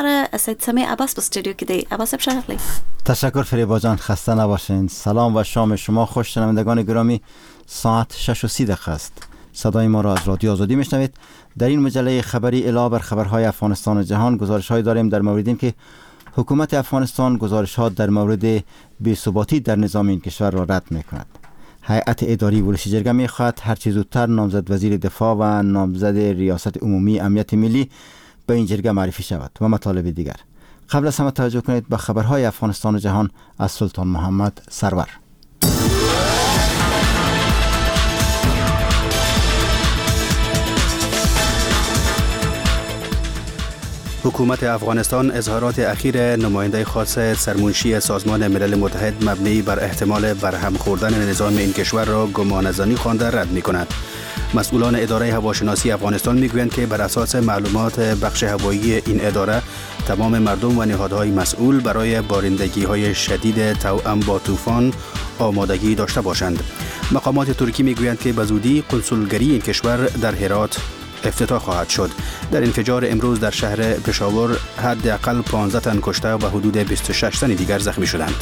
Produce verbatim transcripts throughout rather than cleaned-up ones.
برای سید سمی عباس به استودیو که دی. عباس بشرفلی. تشکر فریبا جان، خسته نباشین. سلام و شام شما خوش. شنوندگان گرامی، ساعت شش و سی دقیقه است. صدای ما را از رادیو آزادی میشنوید. در این مجله خبری علاوه بر خبرهای افغانستان و جهان گزارش‌هایی داریم در مورد این که حکومت افغانستان گزارش‌ها در مورد بی‌ثباتی در نظام این کشور را رد می‌کند. هیئت اداری ولشی جرگه می‌خواهد هر چه زودتر نامزد وزیر دفاع و نامزد ریاست عمومی امنیت ملی به این جرگه معرفی شود و مطالب دیگر. قبل از همه توجه کنید به خبرهای افغانستان و جهان از سلطان محمد سرور. حکومت افغانستان اظهارات اخیر نماینده خاص سرمنشی سازمان ملل متحد مبنی بر احتمال برهم خوردن نظام این کشور را گمانه‌زنی خوانده رد می‌کند. مسئولان اداره هواشناسی افغانستان میگویند که بر اساس معلومات بخش هوایی این اداره تمام مردم و نهادهای مسئول برای بارندگی‌های شدید توأم با طوفان آمادگی داشته باشند. مقامات ترکی میگویند که به زودی قنسولگری این کشور در هرات افتتاح خواهد شد. در انفجار امروز در شهر پشاور حداقل پانزده تن کشته و حدود بیست و شش تن دیگر زخمی شدند.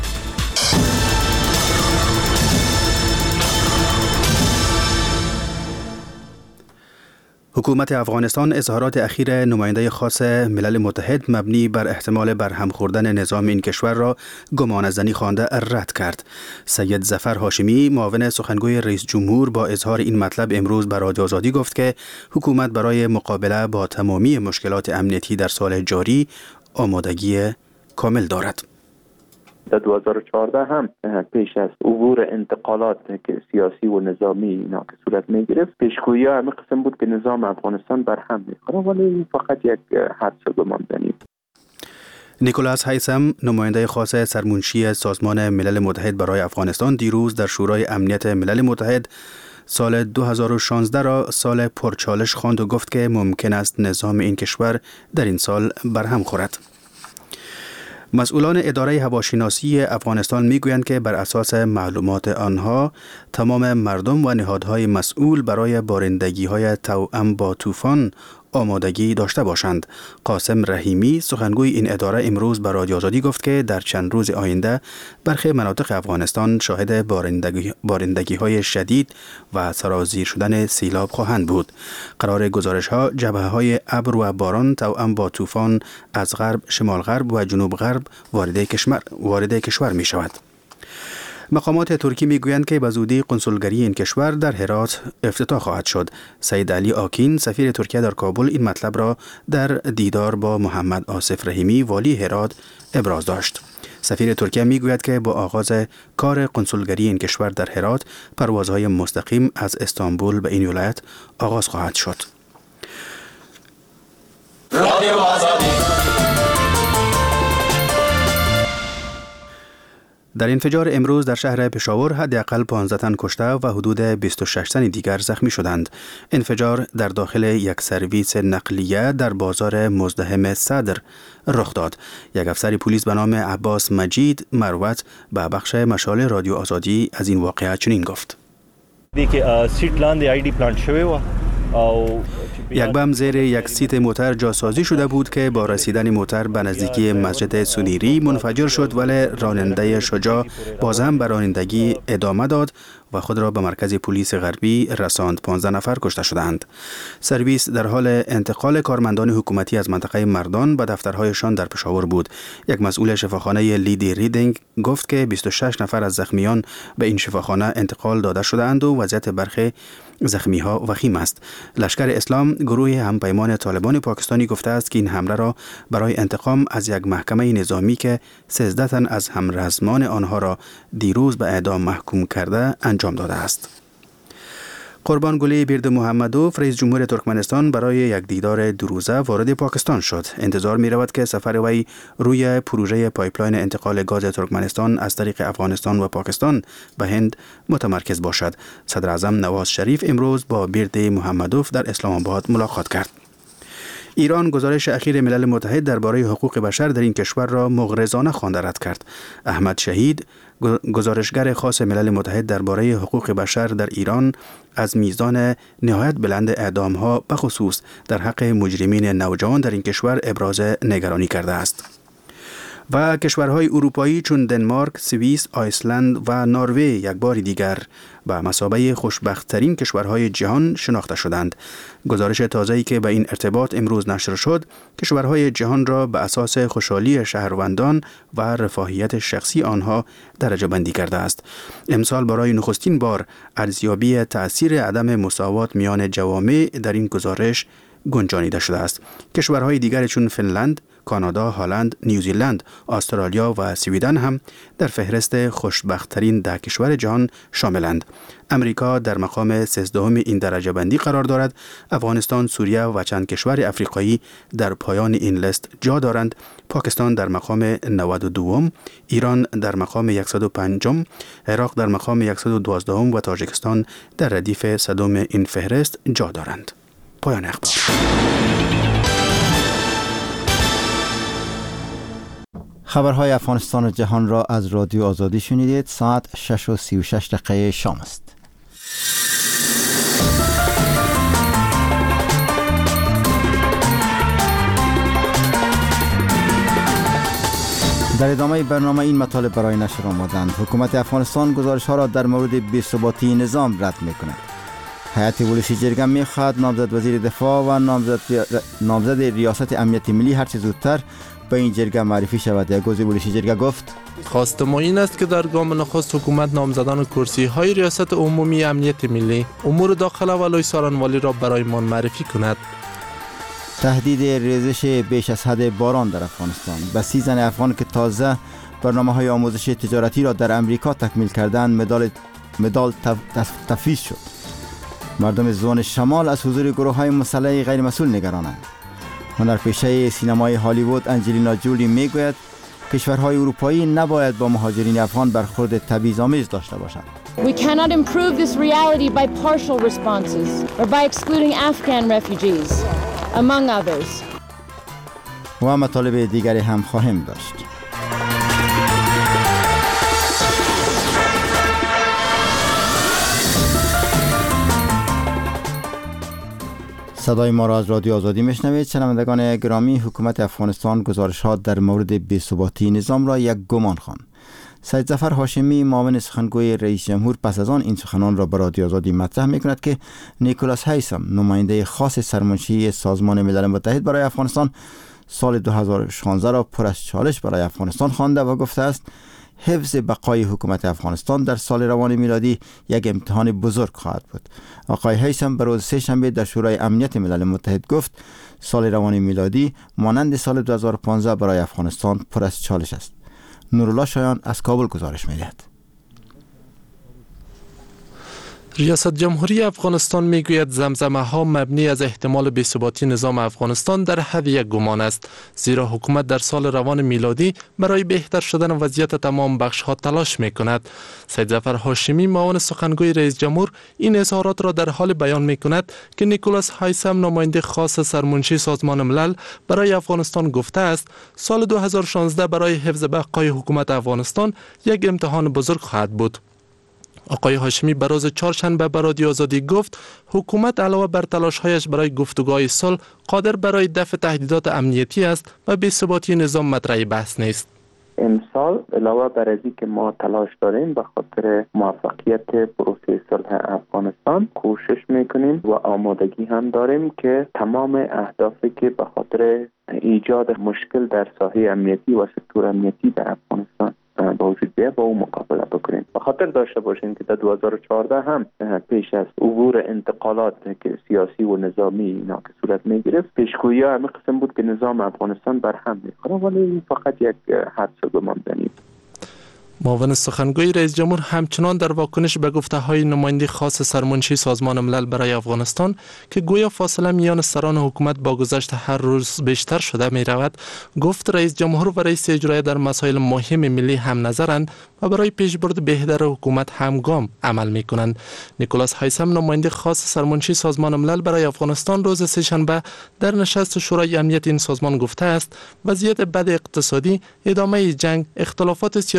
حکومت افغانستان اظهارات اخیر نماینده خاص ملل متحد مبنی بر احتمال برهم خوردن نظام این کشور را گمانه‌زنی خوانده رد کرد. سید ظفر هاشمی معاون سخنگوی رئیس جمهور با اظهار این مطلب امروز به رادیو آزادی گفت که حکومت برای مقابله با تمامی مشکلات امنیتی در سال جاری آمادگی کامل دارد. در دو هزار و چهارده هم پیش از عبور انتقالات که سیاسی و نظامی اینا که صورت می‌گرفت، پیشگویی ها همین قسم بود که نظام افغانستان برهم می‌خوره، ولی فقط یک حدس و گمانزنی. نیکولاس هیثم نماینده خاص سرمنشی سازمان ملل متحد برای افغانستان دیروز در شورای امنیت ملل متحد سال دو هزار و شانزده را سال پرچالش خواند و گفت که ممکن است نظام این کشور در این سال برهم خورد. مسئولان اداره هواشناسی افغانستان میگویند که بر اساس معلومات آنها تمام مردم و نهادهای مسئول برای بارندگی‌های توأم با طوفان آمادگی داشته باشند. قاسم رحیمی سخنگوی این اداره امروز به رادیو آزادی گفت که در چند روز آینده برخی مناطق افغانستان شاهد بارندگی بارندگی‌های شدید و سرازیر شدن سیلاب خواهند بود. قرار گزارش‌ها جبهه‌های ابر و باران توأم با طوفان از غرب، شمال غرب و جنوب غرب وارد کشور وارد کشور می شود. مقامات ترکی میگویند که به زودی قنسولگری این کشور در هرات افتتاح خواهد شد. سید علی آکین سفیر ترکیه در کابل این مطلب را در دیدار با محمد آصف رحیمی والی هرات ابراز داشت. سفیر ترکیه میگوید که با آغاز کار قنسولگری این کشور در هرات پروازهای مستقیم از استانبول به این ولایت آغاز خواهد شد. رادیو آزادی. در انفجار امروز در شهر پشاور حداقل پانزده تن کشته و حدود بیست و شش تن دیگر زخمی شدند. انفجار در داخل یک سرویس نقلیه در بازار مزدحم صدر رخ داد. یک افسر پلیس به نام عباس مجید مروت به بخش مشال رادیو آزادی از این واقعه چنین گفت: دیگه سیت لاندې آی ډی پلانت شوی و او یک بم زیر یک سیت موتر جاسازی شده بود که با رسیدن موتر به نزدیکی مسجد سنیری منفجر شد، ولی راننده شجاع باز هم به رانندگی ادامه داد و خود را به مرکز پلیس غربی رساند. پانزده نفر کشته شدند. سرویس در حال انتقال کارمندان حکومتی از منطقه مردان به دفترهایشان در پشاور بود. یک مسئول شفاخانه لیدی ریدینگ گفت که بیست و شش نفر از زخمیان به این شفاخانه انتقال داده شدند و وضعیت برخی زخمی ها وخیم است. لشکر اسلام گروه همپیمان طالبان پاکستانی گفته است که این حمله را برای انتقام از یک محکمه نظامی که سیزده تن از همرزمان آنها را دیروز به اعدام محکوم کرده انجام داده است. قربانگلی بیرد محمدوف رئیس جمهور ترکمنستان برای یک دیدار دو روزه وارد پاکستان شد. انتظار می رود که سفر وی روی پروژه پایپلاین انتقال گاز ترکمنستان از طریق افغانستان و پاکستان به هند متمرکز باشد. صدر اعظم نواز شریف امروز با بیرد محمدوف در اسلام آباد ملاقات کرد. ایران گزارش اخیر ملل متحد درباره حقوق بشر در این کشور را مغرضانه خوانده رد کرد. احمد شهید گزارشگر خاص ملل متحد درباره حقوق بشر در ایران از میزان نهایت بلند اعدام‌ها به خصوص در حق مجرمین نوجوان در این کشور ابراز نگرانی کرده است. و کشورهای اروپایی چون دنمارک، سوئیس، آیسلند و نروژ یک بار دیگر به مثابه خوشبخت‌ترین کشورهای جهان شناخته شدند. گزارش تازه‌ای که به این ارتباط امروز نشر شد، کشورهای جهان را به اساس خوشحالی شهروندان و رفاهیت شخصی آنها درجه بندی کرده است. امسال برای نخستین بار ارزیابی تأثیر عدم مساوات میان جوامع در این گزارش گنجانیده شده است. کشورهای دیگر چون فنلند، کانادا، هلند، نیوزیلند، استرالیا و سویدن هم در فهرست خوشبخت‌ترین ده کشور جهان شاملند. امریکا در مقام سیزدهم این درجه بندی قرار دارد. افغانستان، سوریه و چند کشور افریقایی در پایان این لیست جا دارند. پاکستان در مقام نود و دوم، ایران در مقام صد و پنجم، عراق در مقام صد و دوازده و تاجیکستان در ردیف صدم این فهرست جا دارند. پایان اخبار. خبرهای افغانستان و جهان را از رادیو آزادی شنیدید. ساعت شش و سی و شش دقیقه شام است. در ادامه برنامه این مطالب برای نشر آمدند. حکومت افغانستان گزارش ها را در مورد بی‌ثباتی نظام رد می‌کند. هیئت ولسی جرگه می‌خواهد نامزد وزیر دفاع و نامزد نامزد ریاست امنیت ملی هرچه زودتر به این جرگه معرفی شود. یگوزی ولسی جرگه گفت خواست ما این است که در گام نخست حکومت نامزدان کرسی های ریاست عمومی امنیت ملی امور داخله و لای سارنوالی را برای ما معرفی کند. تهدید ریزش بیش از حد باران در افغانستان. به سی زن افغان که تازه برنامه های آموزش تجارتی را در امریکا تکمیل کردند مدال مدال تفویض شد. مردم زون شمال از حضور گروه های مسلح غیر مسئول نگرانند. هنرپیشه سینمای هالیوود انجلینا جولی میگوید کشورهای اروپایی نباید با مهاجرین افغان برخورد تبعیض‌آمیز داشته باشند. We cannot improve this reality by partial responses or by excluding Afghan refugees, among others. و مطالب دیگری هم خواهیم داشت. صدای ما را از رادیو آزادی میشنوید. شنوندگان گرامی، حکومت افغانستان گزارش ها در مورد بی‌ثباتی نظام را یک گمان خواند. سید ظفر هاشمی، معاون سخنگوی رئیس جمهور، پس از آن این سخنان را به رادیو آزادی مطرح میکند که نیکولاس هیثم، نماینده خاص سرمنشی سازمان ملل متحد برای افغانستان، سال دو هزار و شانزده را پر از چالش برای افغانستان خوانده و گفته است حفظ بقای حکومت افغانستان در سال روان میلادی یک امتحان بزرگ خواهد بود. آقای هیثم به روز سه شنبه در شورای امنیت ملل متحد گفت سال روان میلادی مانند سال دو هزار و پانزده برای افغانستان پر از چالش است. نورالله شایان از کابل گزارش می‌دهد. ریاست جمهوری افغانستان میگوید زمزمه ها مبنی از احتمال بی‌ثباتی نظام افغانستان در حد یک گمان است، زیرا حکومت در سال روان میلادی برای بهتر شدن وضعیت تمام بخش ها تلاش می کند. سید ظفر هاشمی، معاون سخنگوی رئیس جمهور، این اظهارات را در حال بیان می کند که نیکولاس هیثم، نماینده خاص سرمنشی سازمان ملل برای افغانستان، گفته است سال دو هزار و شانزده برای حفظ بقای حکومت افغانستان یک امتحان بزرگ خواهد بود. آقای هاشمی به روز چهارشنبه به رادیو آزادی گفت حکومت علاوه بر تلاش‌هایش برای گفتگوهای صلح قادر برای دفع تهدیدات امنیتی است و بی‌ثباتی نظام مطرح بحث نیست. امسال علاوه بر اینکه که ما تلاش داریم به خاطر موفقیت پروسه صلح افغانستان، کوشش میکنیم و آمادگی هم داریم که تمام اهدافی که به خاطر ایجاد مشکل در ساحه امنیتی و سکتور امنیتی در افغانستان با وجود بیاید با اون مقابله بکنیم. به خاطر داشته باشیم که در دو هزار و چهارده هم پیش از عبور انتقالات که سیاسی و نظامی اینا که صورت میگرفت، پیشگویی ها همه قسم بود که نظام افغانستان بر هم میخوره، ولی فقط یک حدس و گمان داریم. معاون سخنگوی رئیس جمهور همچنان در واکنش به گفته‌های نماینده خاص سرمنشی سازمان ملل برای افغانستان که گویا فاصله میان سران حکومت با گذشت هر روز بیشتر شده می رود، گفت رئیس جمهور و رئیس اجرایی در مسائل مهم ملی هم نظرند و برای پیشبرد بهتر حکومت همگام عمل می کنند. نیکولاس هیثم، نماینده خاص سرمنشی سازمان ملل برای افغانستان، روز سه‌شنبه در نشست شورای امنیت این سازمان گفته است وضعیت بد اقتصادی، ادامه جنگ، اختلافات سیاسی و تلف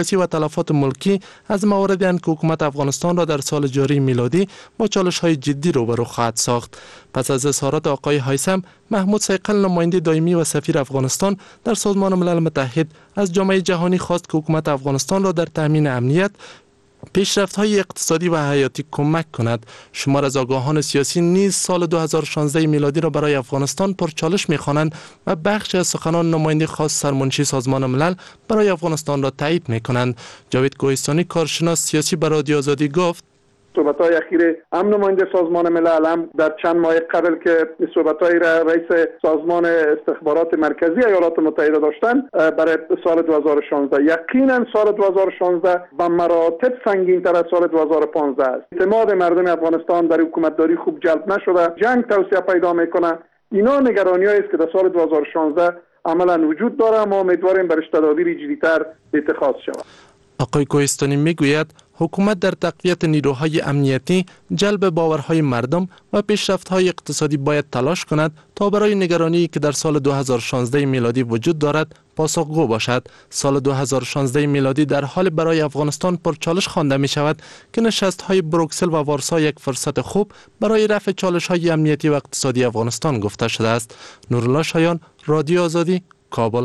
مخالفات ملکی از مواردی اند که حکومت افغانستان را در سال جاری میلادی با چالش‌های جدی روبرو خواهد ساخت. پس از اظهارات آقای هایثم، محمود صیقل نماینده دائمی و سفیر افغانستان در سازمان ملل متحد از جامعه جهانی خواست که حکومت افغانستان را در تامین امنیت، پیشرفت‌های اقتصادی و حیاتی کمک کند. شمار از آگاهان سیاسی نیز سال دو هزار و شانزده میلادی را برای افغانستان پرچالش می‌خوانند و بخشی از سخنان نماینده خاص سرمنشی سازمان ملل برای افغانستان را تایید می‌کنند. جاوید کوهستانی، کارشناس سیاسی برای رادیو آزادی، گفت: صحبت‌های اخیر هم نماینده سازمان ملل هم در چند ماه قبل که صحبت‌های را رئیس سازمان استخبارات مرکزی ایالات متحده داشتن برای سال دو هزار و شانزده، یقینا سال دو هزار و شانزده به مراتب سنگین‌تر از سال دو هزار و پانزده است. اعتماد مردم افغانستان در حکومتداری خوب جلب نشده، جنگ توسعه پیدا میکنه. اینا نگرانی‌هایی است که در سال دو هزار و شانزده عملاً وجود داره. ما امیدواریم برش تدابیر جدی‌تر اتخاذ شود. آقای کوهستانی میگوید حکومت در تقویت نیروهای امنیتی، جلب باورهای مردم و پیشرفت‌های اقتصادی باید تلاش کند تا برای نگرانی که در سال دو هزار و شانزده میلادی وجود دارد پاسخگو باشد. سال دو هزار و شانزده میلادی در حال برای افغانستان پرچالش خوانده می شود که نشست‌های بروکسل و وارسا یک فرصت خوب برای رفع چالش‌های امنیتی و اقتصادی افغانستان گفته شده است. نورالله شایان، رادیو آزادی، کابل.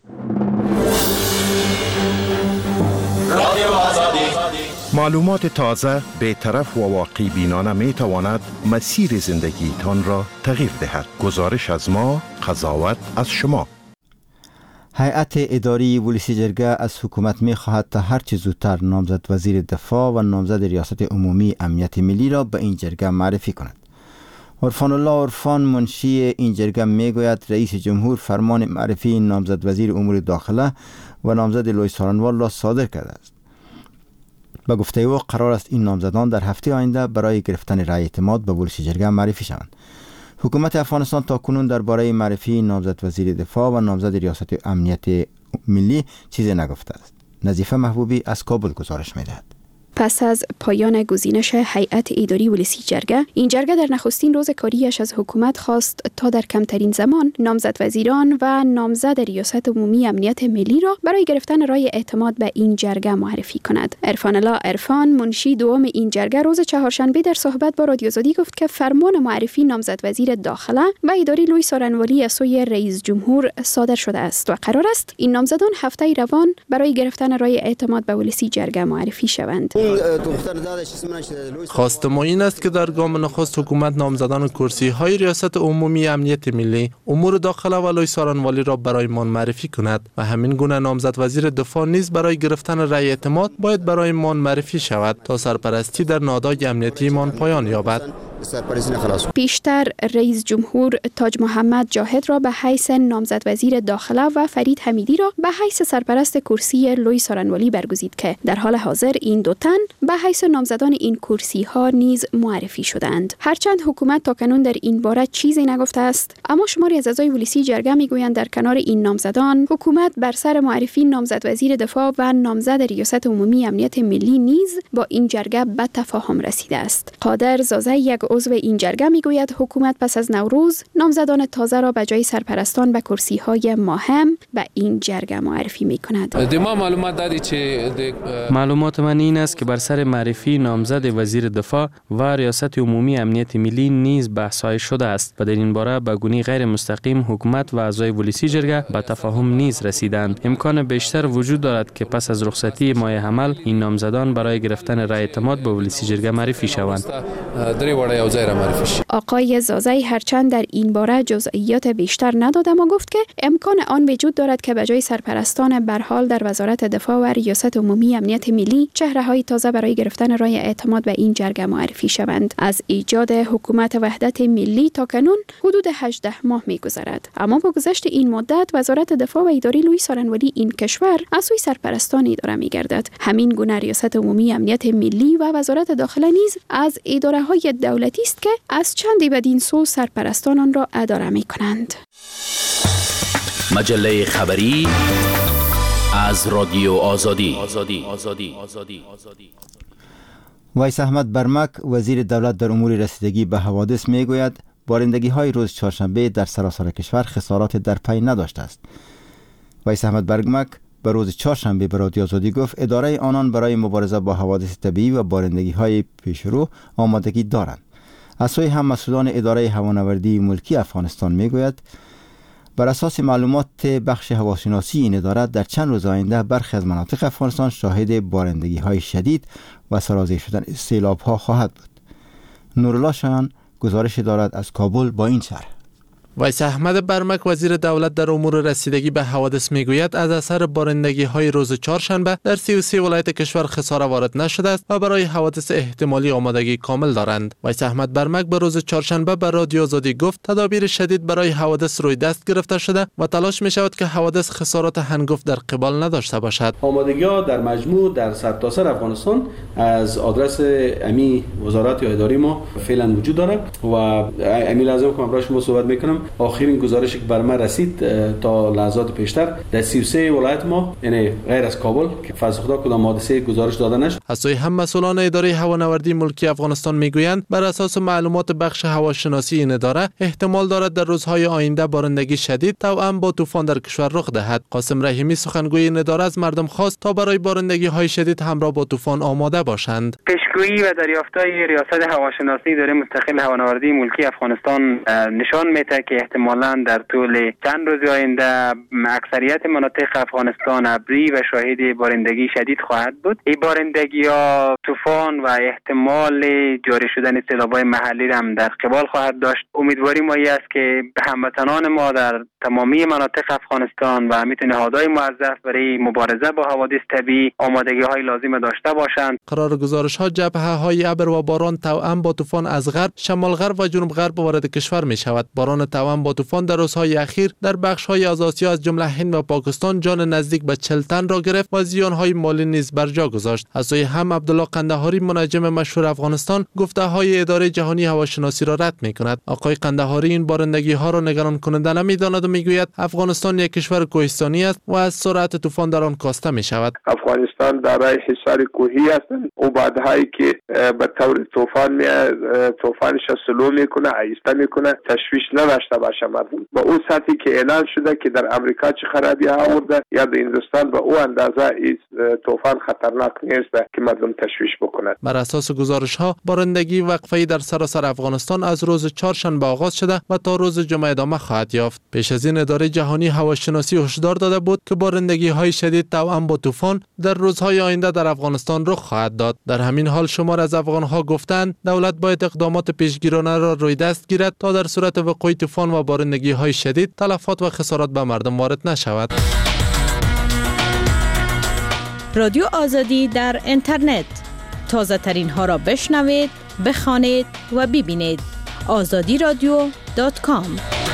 معلومات تازه، بی‌طرف و واقعی بینانه می تواند مسیر زندگی تان را تغییر دهد. گزارش از ما، قضاوت از شما. هیئت اداری ولسی جرگه از حکومت می خواهد تا هر چه زودتر نامزد وزیر دفاع و نامزد ریاست عمومی امنیت ملی را به این جرگه معرفی کند. عرفان الله عرفان، منشی این جرگه، می گوید رئیس جمهور فرمان معرفی نامزد وزیر امور داخله و نامزد لوی سارنوال را صادر کرده است. به گفته او قرار است این نامزدان در هفته آینده برای گرفتن رأی اعتماد به ولسی جرگه معرفی شوند. حکومت افغانستان تاکنون درباره معرفی نامزد وزیر دفاع و نامزد ریاست امنیت ملی چیزی نگفته است. نظیفه محبوبی از کابل گزارش می‌دهد. پس از پایان گزینش هیئت اداری ولسی جرگه، این جرگه در نخستین روز کاریش از حکومت خواست تا در کمترین زمان نامزد وزیران و نامزد ریاست عمومی امنیت ملی را برای گرفتن رای اعتماد به این جرگه معرفی کند. عرفان الله عرفان، منشی دوم این جرگه، روز چهارشنبه در صحبت با رادیو آزادی گفت که فرمان معرفی نامزد وزیر داخله و اداری لوی سارنوالی از سوی رئیس جمهور صادر شده است و قرار است این نامزدان هفته روان برای گرفتن رای اعتماد به ولسی جرگه معرفی شوند. خواست ما این است که در گام نخست حکومت نامزدان کرسی های ریاست عمومی امنیت ملی، امور داخله و لوی سارنوالی را برای ما معرفی کند و همین گونه نامزد وزیر دفاع نیز برای گرفتن رأی اعتماد باید برای ما معرفی شود تا سرپرستی در نهادهای امنیتی ما پایان یابد. پیشتر رئیس جمهور تاج محمد جاهد را به حیث نامزد وزیر داخله و فرید حمیدی را به حیث سرپرست کرسی لوی سارنوالی برگزید که در حال حاضر این دو تن به حیث نامزدان این کرسی ها نیز معرفی شدند. هرچند حکومت تاکنون در این باره چیزی نگفته است، اما شماری از اعضای ولسی جرگه میگویند در کنار این نامزدان، حکومت بر سر معرفی نامزد وزیر دفاع و نامزد ریاست عمومی امنیت ملی نیز با این جرگه به تفاهم رسیده است. قادر زازه، یک عضو این جرگه، میگوید حکومت پس از نوروز نامزدان تازه را به جای سرپرستان به کرسی های مهم به این جرگه معرفی میکند. معلومات من این است که بر سر معرفی نامزد وزیر دفاع و ریاست عمومی امنیت ملی نیز بحث‌های شده است و در این باره به گونه غیر مستقیم حکومت و اعضای ولسی جرگه به تفاهم نیز رسیدند. امکان بیشتر وجود دارد که پس از رخصتی ماه حمل این نامزدان برای گرفتن رأی اعتماد به ولسی جرگه معرفی شوند. آقای زازی هرچند در این باره جزئیات بیشتر نداد، اما گفت که امکان آن وجود دارد که به جای سرپرستان برحال در وزارت دفاع و ریاست عمومی امنیت ملی چهره‌های تازه برای گرفتن رای اعتماد به این جرگه معرفی شوند. از ایجاد حکومت وحدت ملی تا کنون حدود هجده ماه می‌گذرد، اما با گذشت این مدت وزارت دفاع و اداره لوی سارنوالی این کشور از سوی سرپرستان اداره می‌گردد. همین گونه ریاست عمومی امنیت ملی و وزارت داخله نیز از اداره‌های دولتی است که از چندی بدین سو سرپرستان آن را اداره می‌کنند. مجله خبری از رادیو آزادی. ویس احمد برمک، وزیر دولت در امور رسیدگی به حوادث، میگوید بارندگی های روز چهارشنبه در سراسر کشور خسارات در پی نداشته است. ویس احمد برمک به روز چهارشنبه به رادیو آزادی گفت اداره آنان برای مبارزه با حوادث طبیعی و بارندگی‌های پیشرو آمادگی دارند. از سوی هم مسئولان اداره هوانوردی ملکی افغانستان میگوید بر اساس معلومات بخش هواشناسی این اداره در چند روز آینده برخی از مناطق افغانستان شاهد بارندگی‌های شدید و سرازیر شدن سیلاب‌ها خواهد بود. نورالله شایان گزارش دارد از کابل با این شرح. ویس احمد برمک وزیر دولت در امور رسیدگی به حوادث میگوید از اثر بارندگی های روز چهارشنبه در سی و سه ولایت کشور خساره وارد نشده است و برای حوادث احتمالی آمادگی کامل دارند. ویس احمد برمک به روز چهارشنبه به رادیو آزادی گفت تدابیر شدید برای حوادث روی دست گرفته شده و تلاش می شود که حوادث خسارات هنگفت در قبال نداشته باشد. آمادگی ها در مجموع در سرتاسر افغانستان از آدرس امی وزارت یا اداره ما فعلا وجود دارد و امی لازم که برای شما صحبت میکنم. آخرین گزارشی که بر من رسید تا لحظات پیشتر در سی و سه ولایت ما یعنی غیر از کابل که فضل خدا کدام حادثه گزارش داده نشد. از سوی هم مسئولان اداره هوانوردی ملکی افغانستان میگویند بر اساس معلومات بخش هواشناسی این اداره احتمال دارد در روزهای آینده بارندگی شدید توأم با طوفان در کشور رخ دهد. قاسم رحیمی سخنگوی این اداره از مردم خواست تا برای بارندگی های شدید همراه با طوفان آماده باشند. پیشگویی و دریافت‌های ریاست هواشناسی اداره مستقل هوانوردی ملکی افغانستان نشان می‌دهد که احتمالاً در طول چند روز آینده اکثریت مناطق افغانستان ابری و شاهد بارندگی شدید خواهد بود. این بارندگی‌ها طوفان و احتمال جاری شدن سیلاب‌های محلی را هم در قبال خواهد داشت. امیدواری ما است که هموطنان ما در تمامی مناطق افغانستان و همچنین نهادهای موظف برای مبارزه با حوادث طبیعی آمادگی‌های لازم داشته باشند. قرار گزارش‌ها جبهه‌های ابر و باران توأم با طوفان از غرب، شمال غرب و جنوب غرب وارد کشور می‌شود. باران توأم با طوفان در روزهای اخیر در بخش‌های از آسیا از جمله هند و پاکستان جان نزدیک به چهل تن را گرفت و زیان‌های مالی نیز بر جا گذاشت. از سوی هم عبدالله قندهاری منجم مشهور افغانستان گفته‌های اداره جهانی هواشناسی را رد می‌کند. آقای قندهاری این بارندگی‌ها را نگران کننده نمی‌داند و می‌گوید افغانستان یک کشور کوهستانی است و از سرعت طوفان در آن کاسته می‌شود. افغانستان دارای حصار کوهی است و بعدهایی که به طور طوفان می طوفانش سلو میکنه آهسته میکنه تشویش نداشته باشه مردم. با اون سطحی که اعلان شده که در امریکا چه خرابی ها آورده یا در هندوستان به او اندازه این طوفان خطرناک نیست که مردم تشویش بکنند. بر اساس گزارش ها بارندگی وقفه‌ای در سراسر افغانستان از روز چهارشنبه آغاز شده و تا روز جمعه ادامه خواهد یافت. پیش از این اداره جهانی هواشناسی هشدار داده بود که بارندگی های شدید توأم با طوفان در روزهای آینده در افغانستان رخ خواهد داد. در همین حال شمار از افغان ها گفتند دولت باید اقدامات پیشگیرانه را روی دست گیرد تا در صورت وقوع طوفان و بارندگی های شدید تلفات و خسارات به مردم وارد نشود. رادیو آزادی در اینترنت تازه ترین ها را بشنوید، بخوانید و ببینید. آزادی رادیو دات کام.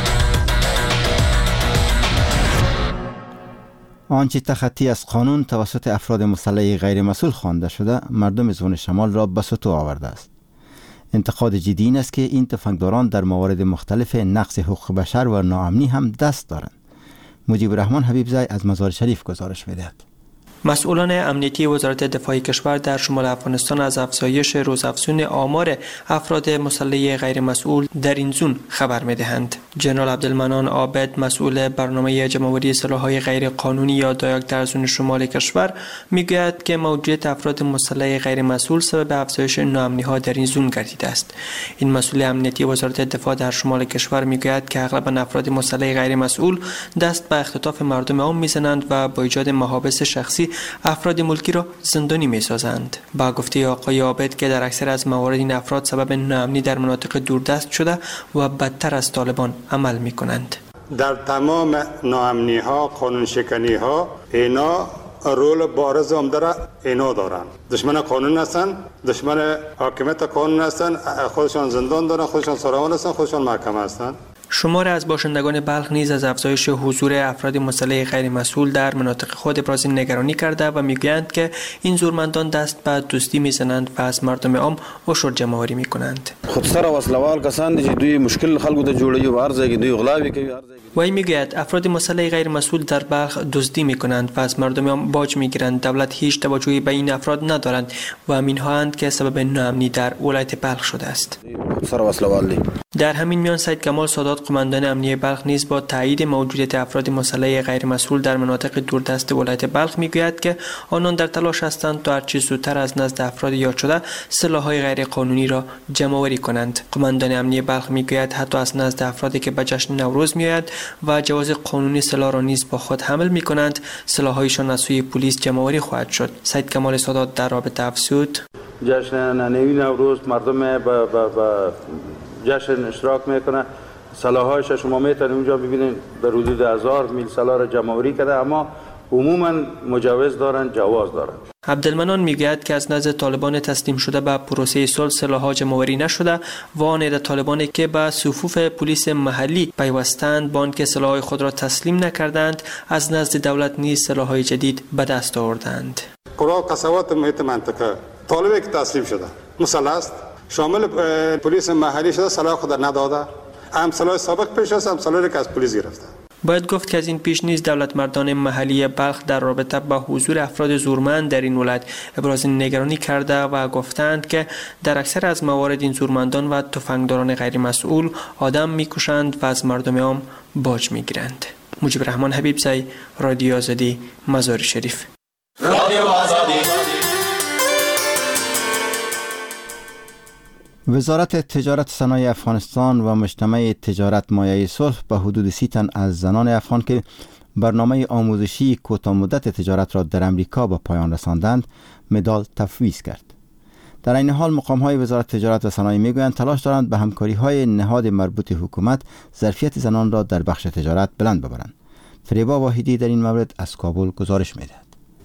آنچه تخطی از قانون توسط افراد مسلح غیر مسئول خوانده شده مردم زون شمال را به سطوح آورده است. انتقاد جدی این است که این تفنگداران در موارد مختلف نقض حقوق بشر و ناامنی هم دست دارند. مجیب الرحمن حبیبزای از مزار شریف گزارش می‌دهد. مسئولان امنیتی وزارت دفاع کشور در شمال افغانستان از افزایش روزافزون آمار افراد مسلح غیر مسئول در این زون خبر می‌دهند. جنرال عبدالمنان عابد مسئول برنامه جمع‌آوری سلاح‌های غیر قانونی یا دایاک در زون شمال کشور میگوید که موجودیت افراد مسلح غیر مسئول سبب افزایش ناامنی‌ها در این زون گردیده است. این مسئول امنیتی وزارت دفاع در شمال کشور میگوید که اغلب افراد مسلح غیر مسئول دست به اختطاف مردم عام میزنند و با ایجاد محابس شخصی افراد ملکی را زندانی می سازند. با گفته آقای عابد که در اکثر از موارد این افراد سبب ناامنی در مناطق دوردست شده و بدتر از طالبان عمل می کنند. در تمام ناامنی ها، قانون شکنی ها اینا رول بارز عمده را اینا دارن. دشمن قانون هستن، دشمن حاکمیت قانون هستن، خودشان زندان دارن، خودشان سراغان هستن، خودشان محکمه هستن. شمار از باشندگان بلخ نیز از افزایش حضور افراد مسلح غیر مسئول در مناطق خود ابراز نگرانی کرده و میگویند که این زورمندان دست به دزدی میزنند و از مردم عام عشر جمع‌آوری میکنند. خودسر و وسلوال کسان دي چې دوی مشکل خلکو ته جوړوي او هر ځای کې دوی غلاوي کوي. وی میگوید افراد مسلح غیر مسئول در بلخ دزدی میکنند و از مردم عام باج میگیرند. دولت هیچ توجهی به این افراد ندارند و همینها اند که سبب ناامنی در ولایت بلخ شده است. خودسر و وسلوال دي. در همین میان سید کمال سادات داد، قماندان امنیه بلخ نیز با تایید موجودیت افراد مسلح غیر مسئول در مناطق دوردست ولایت بلخ میگوید که آنان در تلاش هستند تا هرچه زودتر از نزد افراد یاد شده سلاح‌های غیر قانونی را جمع‌آوری کنند. قماندان امنیه بلخ میگوید حتی از نزد افرادی که به جشن نوروز میآیند و جواز قانونی سلاح را نیز با خود حمل میکنند، سلاح‌هایشان از سوی پلیس جمع‌آوری خواهد شد. سید کمال سادات در رابطه افزود: جشن ننوی نوروز مردم با با با جشن اشتراک میکنه. سلاح‌هایش شما میتونید اونجا ببینید در حدود هزار میل سلاح را جمع‌آوری کرده، اما عموما مجوز دارن، جواز دارن. عبدالمنان میگوید که از نزد طالبان تسلیم شده به پروسه صلح سلاح‌ها جمع‌آوری نشده و آن عده طالبانی که به صفوف پلیس محلی پیوستند با آنکه سلاح‌های خود را تسلیم نکردند از نزد دولت نیز سلاح‌های جدید به دست آوردند. قرا قصوات محیط منطقه طالبی که تسلیم شده مسلح است، شامل پلیس محلی شده، سلاح خود نداده، هم سلاح سابق پیش است، هم سلاحی که از پلیس گرفته. باید گفت که از این پیش نیز دولت مردان محلی بلخ در رابطه با حضور افراد زورمند در این ولایت ابراز نگرانی کرده و گفتند که در اکثر از موارد این زورمندان و تفنگداران غیر مسئول آدم میکشند و از مردم عام باج میگیرند. مجیب رحمان حبیبزی، رادیو آزادی، مزار شریف. رادیو آزادی. وزارت تجارت صنایع افغانستان و مجتمع تجارت مایه صلح به حدود سی تن از زنان افغان که برنامه آموزشی کوتاه مدت تجارت را در امریکا به پایان رساندند مدال تفویض کرد. در این حال مقام های وزارت تجارت و صنایع میگویند تلاش دارند به همکاری های نهاد مربوط حکومت ظرفیت زنان را در بخش تجارت بلند ببرند. فریبا واحدی در این مورد از کابل گزارش میدهد.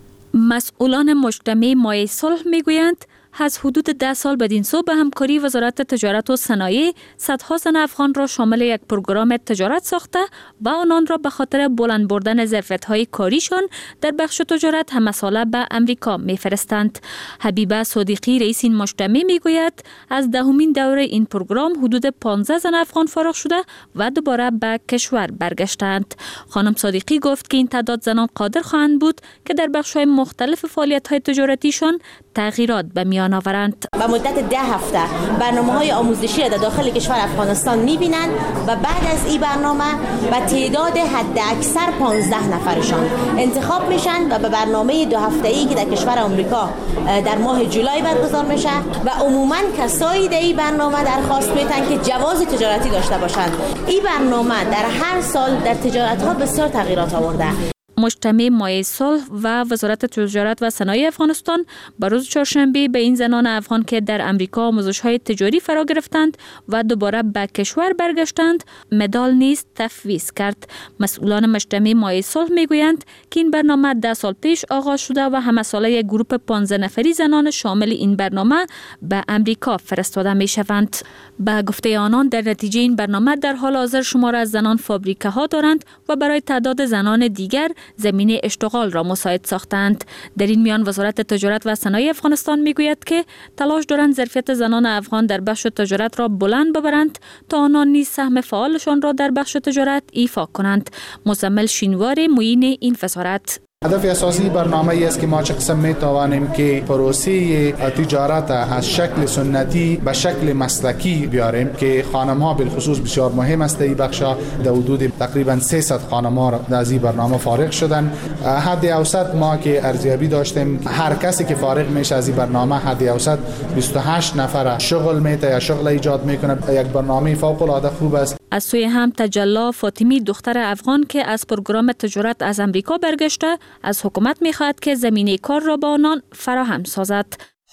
مسئولان مجتمع مایه صلح میگویند از حدود ده سال بدین سو به همکاری وزارت تجارت و صنایع صدها زن افغان را شامل یک پروگرام تجارت ساخته و آنان را به خاطر بلند بردن ظرفیت‌های کاریشان در بخش تجارت همساله به امریکا میفرستند. حبیبه صدیقی رئیس این مجتمع میگوید از دهمین دوره این پروگرام حدود پانزده زن افغان فارغ شده و دوباره به کشور برگشتند. خانم صدیقی گفت که این تعداد زنان قادر خواهند بود که در بخش‌های مختلف فعالیت‌های تجارتیشان تغییرات به میان آورند. با مدت ده هفته برنامه‌های آموزشی را در داخل کشور افغانستان می‌بینند و بعد از این برنامه به تعداد حد اکثر پانزده نفرشان انتخاب میشن و به برنامه دو هفته‌ای که در کشور آمریکا در ماه جولای برگزار میشه و عموماً کسایی در این برنامه درخواست میتن که جواز تجارتی داشته باشند. این برنامه در هر سال در تجارت‌ها بسیار تغییرات آورده. مجتمع مایه صلح و وزارت تجارت و صنایع افغانستان به روز چهارشنبه به این زنان افغان که در امریکا آموزش‌های تجاری فرا گرفتند و دوباره به کشور برگشتند مدال نیز تفویض کرد. مسئولان مجتمع مایه صلح میگویند که این برنامه ده سال پیش آغاز شده و همساله یک گروپ پانزده نفری زنان شامل این برنامه به امریکا فرستاده میشوند. به گفته آنان در نتیجه این برنامه در حال حاضر شمار از زنان فابریکه ها دارند و برای تعداد زنان دیگر زمینه اشتغال را مساعد ساختند. در این میان وزارت تجارت و صنایع افغانستان میگوید که تلاش دارند ظرفیت زنان افغان در بخش تجارت را بلند ببرند تا آنان نیز سهم فعالشان را در بخش تجارت ایفا کنند. مزمل شینوار معین این وزارت: هدف اساسی برنامه است که ما چه قسم می توانیم که پروسه تجارت از شکل سنتی به شکل مسلکی بیاریم که خانم ها بالخصوص بسیار مهم است. این بخش در حدود تقریبا سیصد خانم ها از این برنامه فارغ شدن. حد اوسط ما که ارزیابی داشتیم هر کسی که فارغ میشه از این برنامه حد اوسط بیست و هشت نفر شغل میته یا شغل ایجاد میکنه. یک برنامه فوق العاده خوب است. از سوی هم تجلا فاطمی دختر افغان که از پروگرام تجارت از امریکا برگشته از حکومت می‌خواهد که زمینه کار را به آنان فراهم سازد.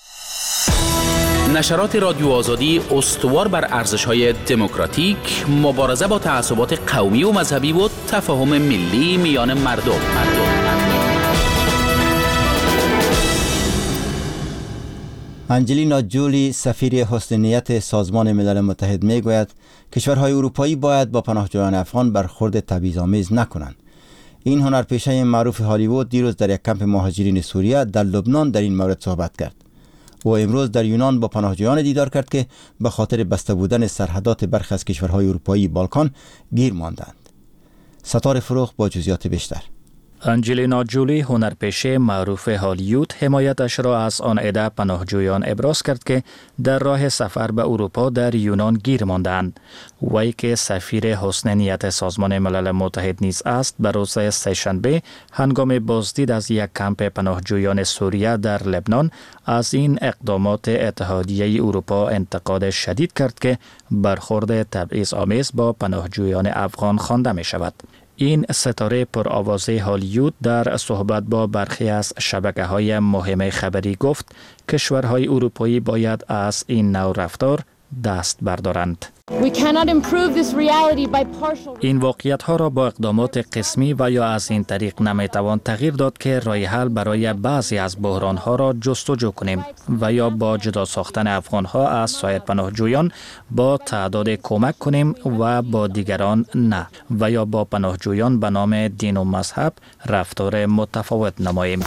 نشرات رادیو آزادی استوار بر ارزش‌های دموکراتیک، مبارزه با تعصبات قومی و مذهبی و تفاهم ملی میان مردم. مردم. انجلینا جولی سفیر حسن نیت سازمان ملل متحد میگوید کشورهای اروپایی باید با پناهجویان افغان برخورد تبعیض‌آمیز نکنند. این هنرپیشه معروف هالیوود دیروز در یک کمپ مهاجرین سوریه در لبنان در این مورد صحبت کرد. او امروز در یونان با پناهجویان دیدار کرد که به خاطر بسته بودن سرحدات برخی از کشورهای اروپایی بالکان گیر ماندند. ستاره فروغ با جزئیات بیشتر. انجلینا جولی هنرپیشه معروف هالیوود حمایتش را از آن عده پناهجویان ابراز کرد که در راه سفر به اروپا در یونان گیر ماندند. وی که سفیر حسن نیت سازمان ملل متحد نیز است، به روز سه‌شنبه هنگام بازدید از یک کمپ پناهجویان سوریه در لبنان از این اقدامات اتحادیه اروپا انتقاد شدید کرد که برخورد تبعیض‌آمیز با پناهجویان افغان خوانده می شود. این ستاره پرآوازه هالیوود در صحبت با برخی از شبکه‌های مهم خبری گفت کشورهای اروپایی باید از این نوع رفتار دست بردارند. این واقعیت ها را با اقدامات قسمی و یا از این طریق نمیتوان تغییر داد که راه حل برای بعضی از بحران ها را جستجو کنیم و یا با جدا ساختن افغان ها از سایر پناهجویان با تعداد کمک کنیم و با دیگران نه، و یا با پناهجویان به نام دین و مذهب رفتار متفاوت نماییم.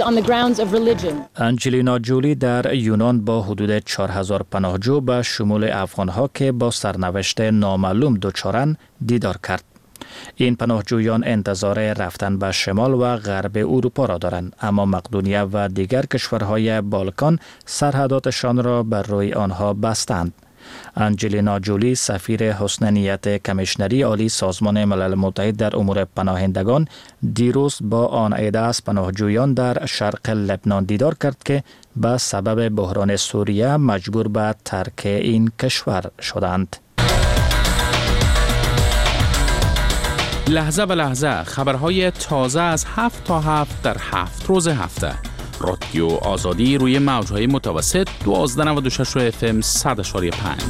انجلینا جولی در یونان با حدود چهار هزار پناهجو به شمول افغان ها که با سرنوشت نامعلوم دچارند دیدار کرد. این پناهجویان انتظار رفتن به شمال و غرب اروپا را دارند، اما مقدونیه و دیگر کشورهای بالکان سرحداتشان را بر روی آنها بستند. انجلینا جولی سفیر حسن نیت کمیشنری عالی سازمان ملل متحد در امور پناهندگان دیروز با آن عده از پناهجویان در شرق لبنان دیدار کرد که به سبب بحران سوریه مجبور به ترک این کشور شدند. لحظه به لحظه خبرهای تازه از هفت تا هفت در هفت روز هفته. رادیو آزادی روی موجهای متوسط دوازده نود و شش اف ام صد و پنج.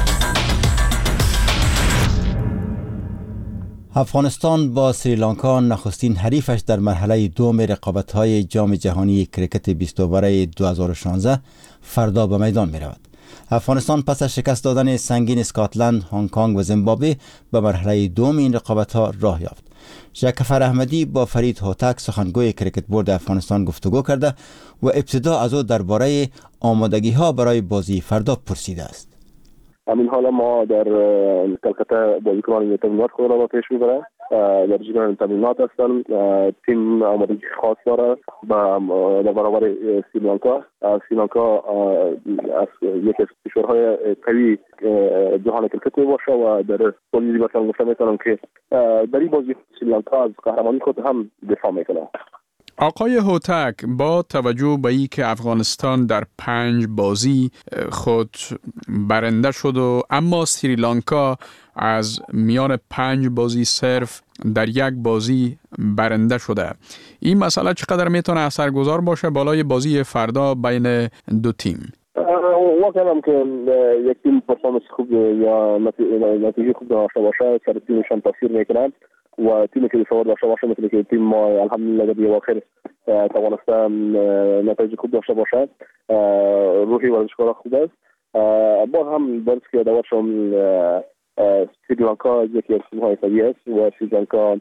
افغانستان با سریلانکا نخستین حریفش در مرحله دوم رقابت‌های جام جهانی کریکت بیست برای دو هزار و شانزده فردا به میدان می رود. افغانستان پس از شکست دادن سنگین اسکاتلند، هنگ کنگ و زیمبابوه به مرحله دوم این رقابت‌ها راه یافت. شکفر احمدی با فرید هوتک سخنگوی کریکت بورد افغانستان گفتگو کرده و ابتدا از او درباره آمادگی‌ها برای بازی فردا پرسیده است. همین حالا ما در کلکته بازیکنان تمرینات خود را با پیش می‌بریم. در جریان تمرینات هستن. تیم آمادگی خاص داره در برابر سریلانکا. سریلانکا از یکی از کشورهای قوی جهان کریکت باشه و در بازی مثلا گفته میتونم که در این بازی سریلانکا از قهرمانی خود هم دفاع میکنه. آقای هوتک، با توجه به ای که افغانستان در پنج بازی خود برنده شد و اما سریلانکا از میان پنج بازی صرف در یک بازی برنده شده، این مسئله چقدر میتونه اثرگذار باشه بالای بازی فردا بین دو تیم؟ واقعا هم که یک تیم پرفورمنس خوب یا نتیجه خوب داشته باشه سر تیمشان تاثیر میکنند و تیمی که دفاع داشته باشه مثل که تیم ما الحمدلله در اواخر توانسته نتایج خوب داشته باشد. روحی ورزشکارا خوب است. باز هم درست که دورشون سریلانکا یکی از تیم‌های قوی است و سریلانکا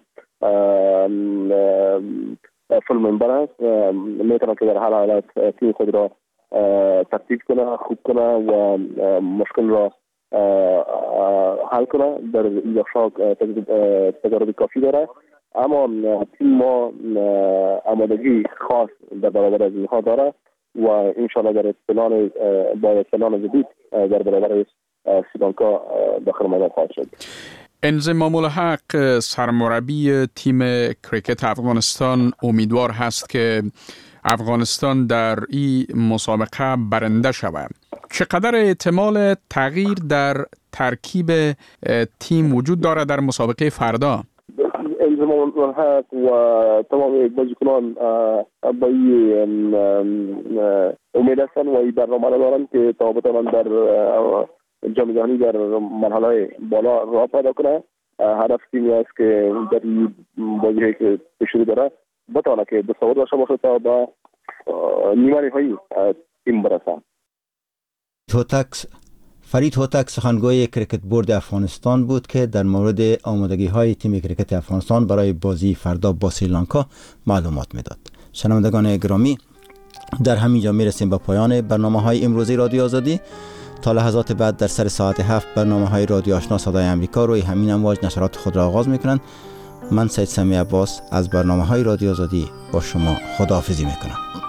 فول ممبر است. میتونه که در هر حالت تیم خود را ترتیب کنه، خوب کنه و مشکل را حل کنه. در این بخشا تجربه کافی داره، اما تیم ما آمادگی خاص در برابر از اینها داره و انشاءالله در پلان با پلان جدید در برابر سریلانکا داخل میدان خواهد شد. انضمام الحق سرمربی تیم کریکت افغانستان امیدوار هست که افغانستان در این مسابقه برنده شود. چقدر احتمال تغییر در ترکیب تیم وجود دارد در مسابقه فردا؟ انضمام الحق و تمام بازیکنان با این امید هستند و این برنامه را دارند که تا بتوانند در جام جهانی در مرحله بالا راه پیدا کنند. هدف تیمی است که در این بازی که پیش رو داره بتواند که دستاورد داشته باشه تا به نیمه نهایی تیم برسه. فرید هوتک سخنگوی کریکت بورد افغانستان بود که در مورد آمادگی های تیم کریکت افغانستان برای بازی فردا با سریلانکا معلومات میداد. شنوندگان گرامی، در همین جا میرسیم به پایان برنامه های امروزی رادیو آزادی. تا لحظات بعد در سر ساعت هفت برنامه های رادیو آشنا صدای امریکا روی همین امواج نشرات خود را آغاز میکنند. من سید سمی عباس از برنامه های رادیو آزادی با شما خداحافظی میکنم.